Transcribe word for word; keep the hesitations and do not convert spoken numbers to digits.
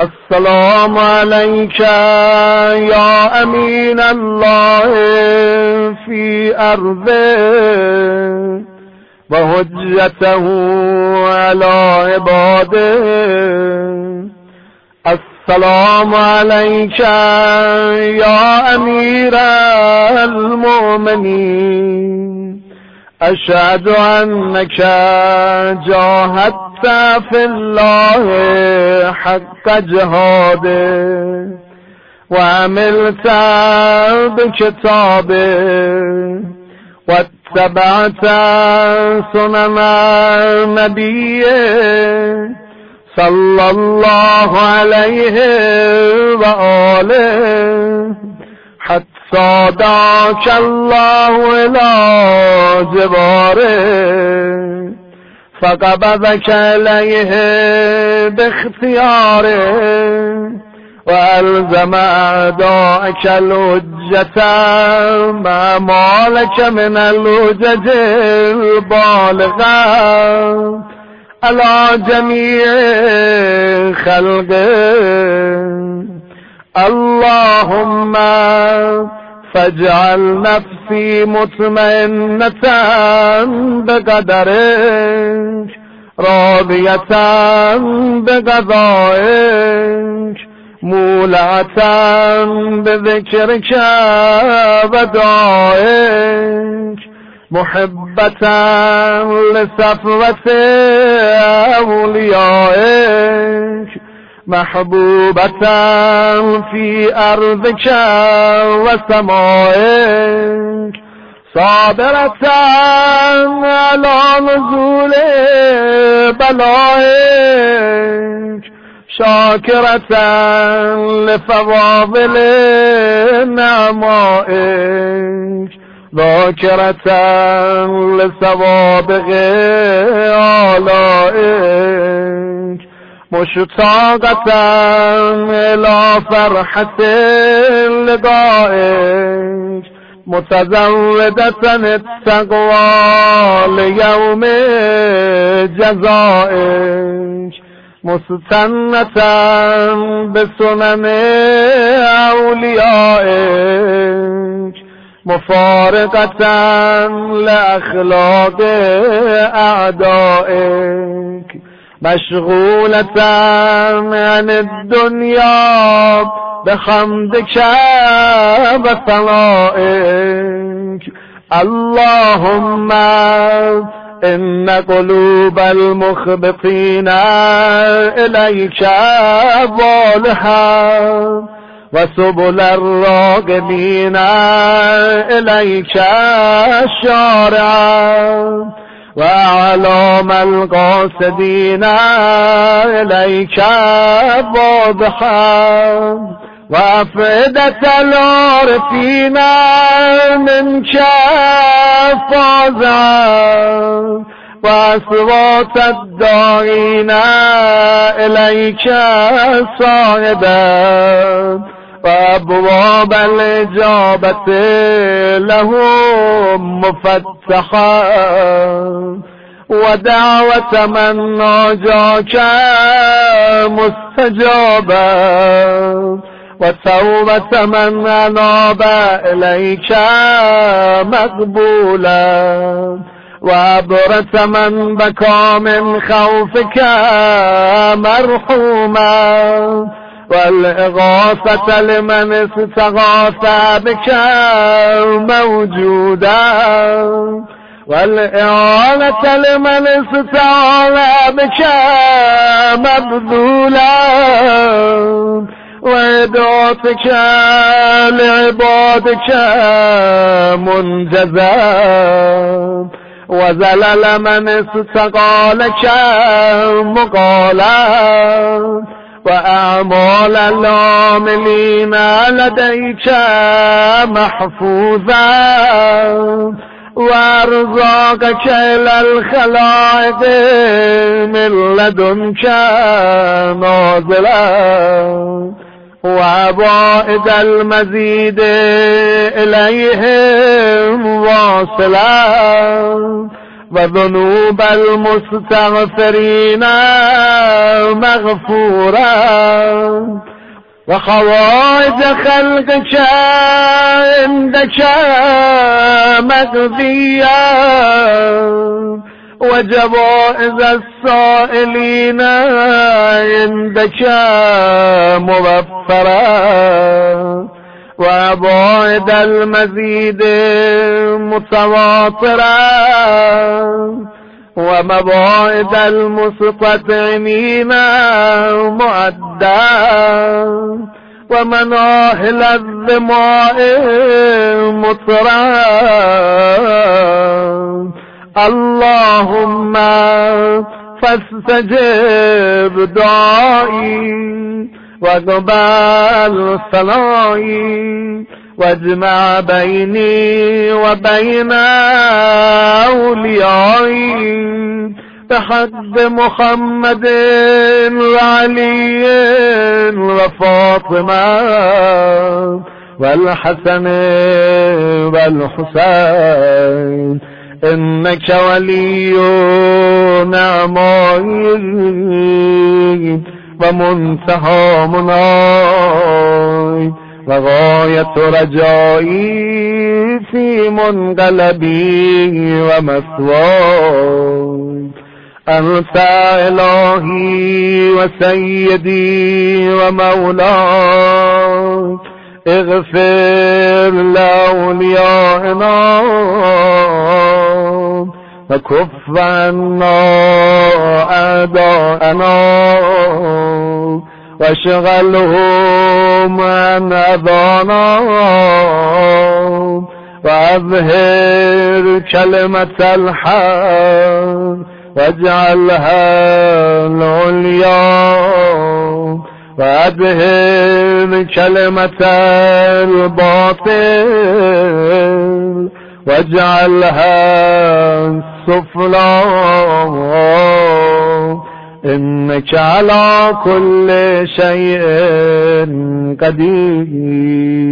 السلام عليك يا أمين الله في أرضه وحجته على عباده. السلام عليك يا أمير المؤمنين، أشهد أنك جاهدت في الله حق جهاده وعملت بكتابه واتبعت سنن نبيه صلى الله عليه وآله حتى دعاك الله إلى جواره فقبضك إليه باختياره وألزم أعدائك الحجة ما مالك من الحجج البالغة على جميع خلقه. اللهم فاجعل نفسي مطمئنة بقدرك راضية بقضائك مولعة بذكرك ودعائك محبة لصفوة أوليائك محبوبة في أرضك وسمائك صابرة على نزول بلائك شاكرة لفضائل نعمائك ذاكرة لسوابق آلائك مشتاقة إلى فرحة لقائك متزودة التقوى ليوم جزائك مستنة بسنن أوليائك مفارقة لأخلاق أعدائك مشغولة عن الدنيا بحمدك وثنائك. اللهم إن قلوب المخبطين إليك والحة وسبل الراغبين إليك الشارعة وأعلام القاصدين إليك واضحة وأفئدة العارفين منك فازعة وأصوات الداعين إليك صاعدا وأبواب الإجابة لهم مفتحة ودعوة من ناجاك مستجابة وتوبة من أناب إليك مقبولا وعبرة من بكى من خوفك مرحوما والإغاثة لمن استغاث بك موجودا والإعانة لمن استعان بك مبذولا وإدعاتك لعبادك منجزا وزلل من استقالك مقالا وأعمال العاملين لديك محفوظا وأرزاقك إلى الخلائق من لدنك نازلا وعوائد المزيد إليهم واصلا وذنوب المستغفرين مغفورا وحوائج خلقك عندك مقضية وجوائز السائلين عندك موفرة وعبائد المزيد متواترة ومبائد المستطعمين معدة ومناهل الظماء مطرا. اللهم فاستجب دعائي واقبل صلائي واجمع بيني وبين أوليائي بحق محمد وعلي وفاطمة والحسن والحسين إنك ولي نعمائي ومنتهى مناي وغاية رجائي في منقلبي ومثواي. أنت إلهي وسيدي ومولاي اغفر لأوليائنا وكف عنا أعداءنا واشغلهم عن أذانا وأظهر كلمة الحق واجعلها العليا وأدهر كلمة الباطل واجعلها السفلى. إنك على كل شيء قدير.